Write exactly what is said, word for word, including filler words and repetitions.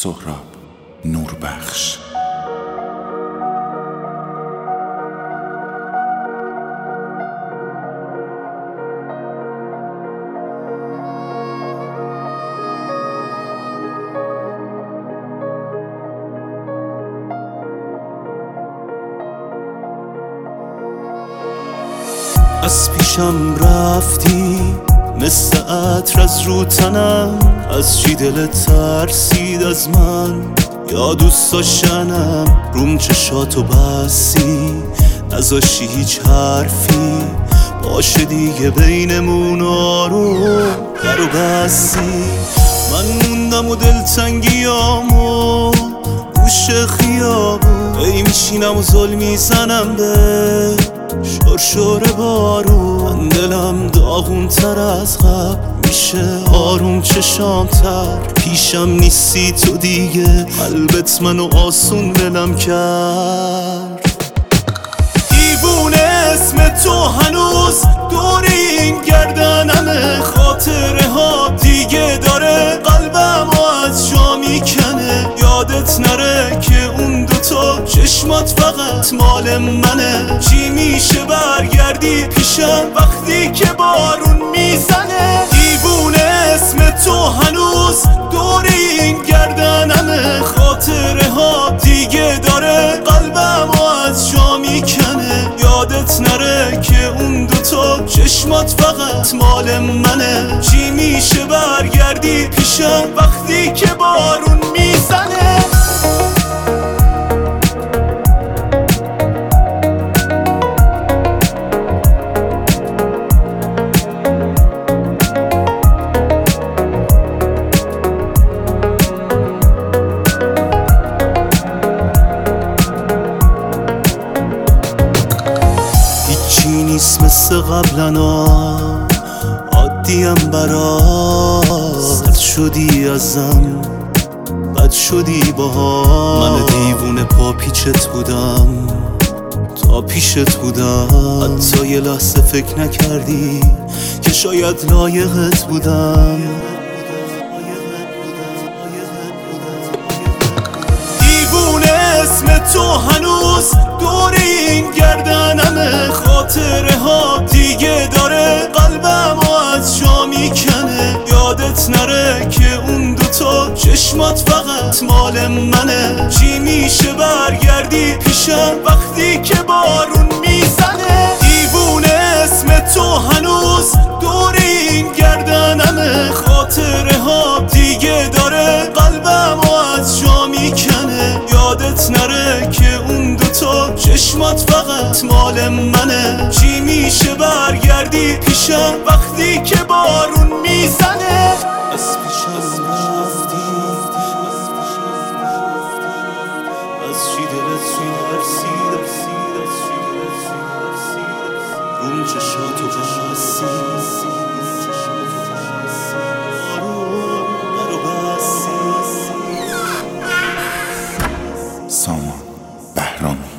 سهراب نوربخش. از پیشم رفتی مثل عطر از رو تنم، از چی دلت ترسید از من یا دوست داشتنم؟ روم چشاتو بستی نذاشتی هیچ حرفی باشه دیگه بینمون، آروم درو بستی. من موندم و دلتنگیامو گوشه خیابون، ای میشینم و ظلم میزنم به شرشور بارون. من دلم داغون تر از قبل میشه، آروم چشام تر، پیشم نیستی تو دیگه، قلبت منو آسون ولم کرد. دیوونه اسم تو هنوز دور این گردنمه، خاطره ها دیگه داره قلبم و از جا میکنه. یادت نره که اون دوتا چشمات فقط مال منه، چی میشه برگردی پیشم وقتی که بارون میزنه؟ دیوونه اسم تو هنوز دور این گردنمه، خاطره ها دیگه داره قلبم و از جا میکنه. یادت نره که اون دوتا چشمات فقط مال منه، چی میشه برگردی پیشم وقتی که بارون میزنه؟ هیچی نیست مثل قبلنا، عادیم برات. زد شدی ازم، بد شدی باها، من دیوونه پا پیچت بودم تا پیشت بودم. حتی یه لحظه فکر نکردی که شاید لایقت بودم. دیوونه اسم تو هنوز دور این گردنمه، خاطره ها دیگه داره قلبم و از جا میکنه. یادت نره که اون دوتا چشمات فقط مال منه، چی میشه برگردی پیشم وقتی که بارون میزنه؟ دیوونه اسم تو هنوز دور این گردنمه، خاطره ها دیگه داره قلبم و از جا میکنه. یادت نره که اون دوتا چشمات فقط مال منه، چی میشه برگردی پیشم وقتی که بارون میزنه؟ از پیشم رفتی، از چی دلت ترسید، روم چشاتو بستی، آروم درو بستی. سامان بهرامی.